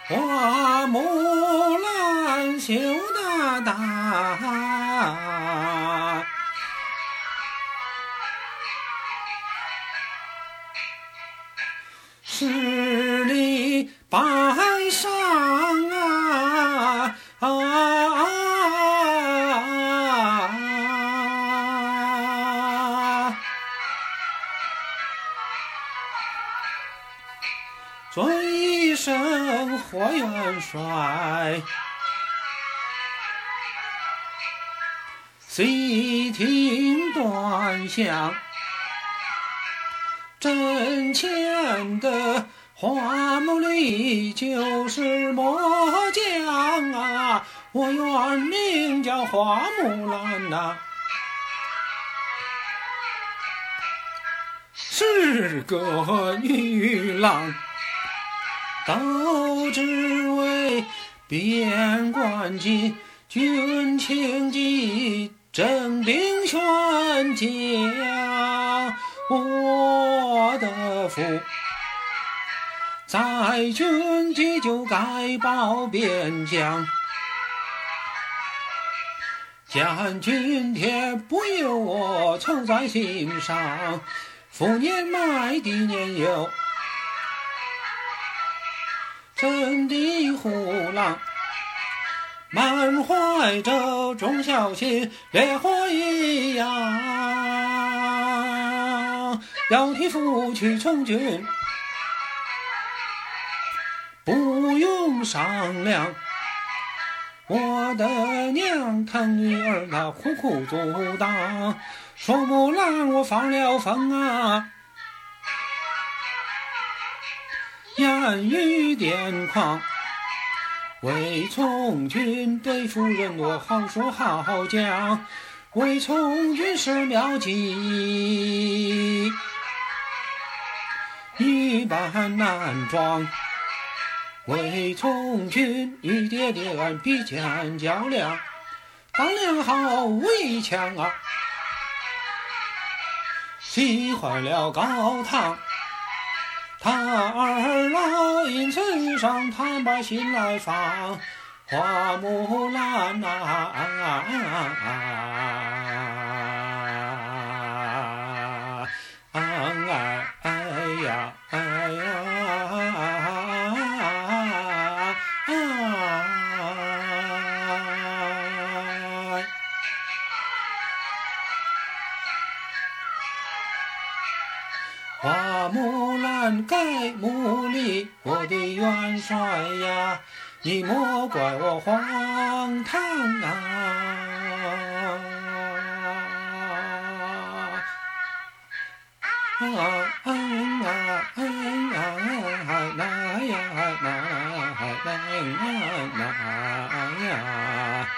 花木兰羞答答，十里白裳醉生活元帅，细听端详，阵前的花木里就是末将啊，我原名叫花木兰呐，是个女郎，都只为边关进，军情急，征兵宣将。我的父在军机就该报边疆，见军帖不由我愁在心上，父年迈地年幼，真的虎狼满怀着忠孝心，烈火一样，要替父去从军，不用商量。我的娘看女儿那苦苦阻挡，说木兰我放了风啊，言语癫狂，为从军对夫人我好说好讲，为从军是妙计，女扮男装，为从军与爹爹比肩较量，当年好围墙啊，喜坏了高堂，他二老因此上他把心来放，花木兰花木兰盖墓里，我的元帅呀，你莫怪我荒唐啊！